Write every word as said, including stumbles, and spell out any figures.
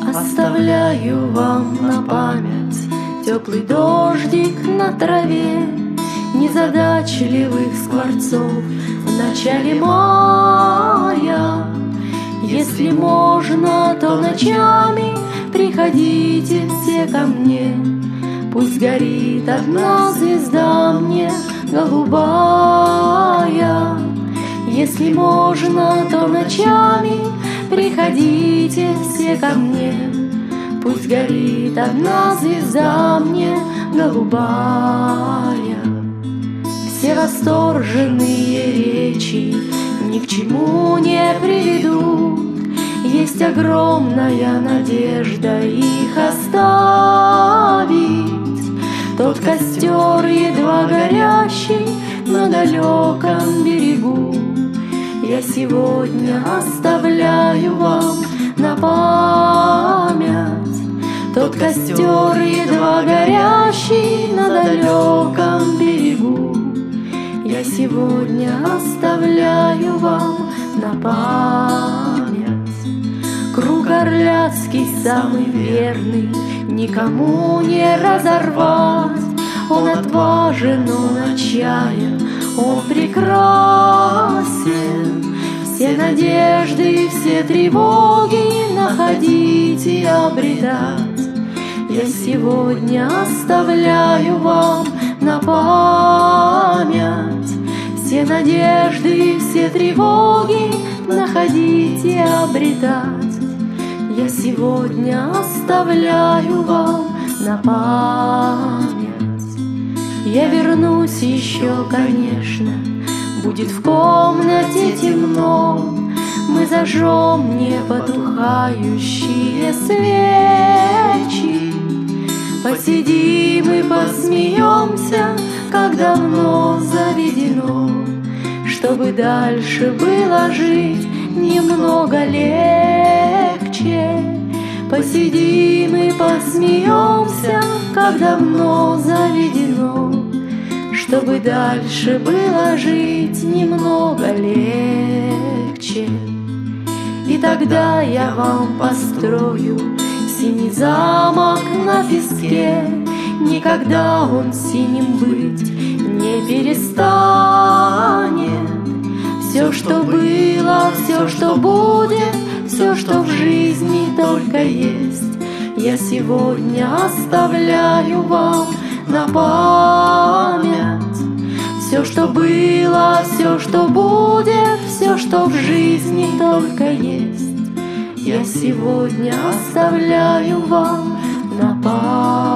Оставляю вам на память теплый дождик на траве, незадачливых скворцов в начале мая. Если можно, то ночами приходите все ко мне, пусть горит одна звезда мне голубая. Если можно, то ночами приходите все ко мне, пусть горит одна звезда мне голубая. Все восторженные речи ни к чему не приведут, есть огромная надежда их оставить. Тот костер, едва горящий на далеком берегу, я сегодня оставляю вам на память. Тот костер, едва горящий на далеком берегу, я сегодня оставляю вам на память. Круг орляцкий самый верный, никому не разорвать. Он отважен, он отчаян, он прекрасен. Все надежды и все тревоги находить и обретать я сегодня оставляю вам на память. Все надежды и все тревоги находить и обретать я сегодня оставляю вам на память. Я вернусь еще, конечно, будет в комнате темно, мы зажжем непотухающие свечи, посидим и посмеемся, как давно заведено, чтобы дальше было жить немного легче. Посидим и посмеемся, как давно заведено, чтобы дальше было жить немного легче. И тогда я вам построю синий замок на песке, никогда он синим быть не перестанет. Все, что было, все, что будет, все, что в жизни только есть, я сегодня оставляю вам на память. Все, что было, все, что будет, все, что в жизни только есть, я сегодня оставляю вам на память.